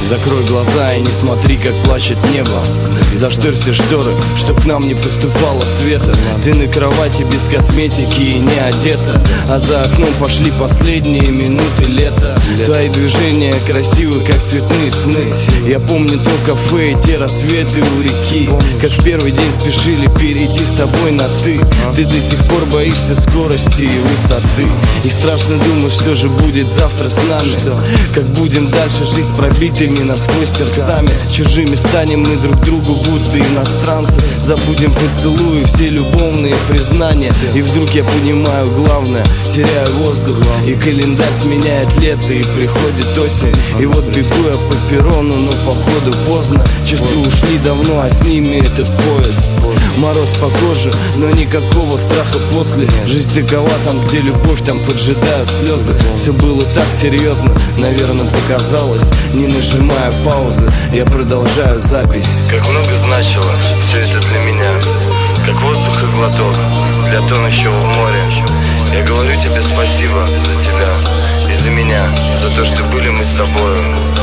Закрой глаза и не смотри, как плачет небо. Зашторь все шторы, чтоб к нам не поступало света. Ты на кровати без косметики и не одета, а за окном пошли последние минуты лета. Твои движения красивы, как цветные сны. Я помню то кафе и те рассветы у реки, как в первый день спешили перейти с тобой на ты. Ты до сих пор боишься скорости и высоты, и страшно думать, что же будет завтра с нами. Как будем дальше жить с пробитыми насквозь сердцами. Чужими станем мы друг другу, будто иностранцы. Забудем поцелуи, все любовные признания. И вдруг я понимаю главное, теряю воздух, и календарь сменяет лето, и приходит осень. И вот бегу я по перрону, но походу поздно. Чувства ушли давно, а с ними этот поезд. Мороз по коже, но никакого страха после. Жизнь такова, там где любовь, там поджидают слезы. Все было так серьезно, наверное показалось. Не нажимая паузы, я продолжаю запись. Как много значило все это для меня, как воздух и глоток для тонущего в море. Я говорю тебе спасибо за тебя и за меня, за то, что были мы с тобою.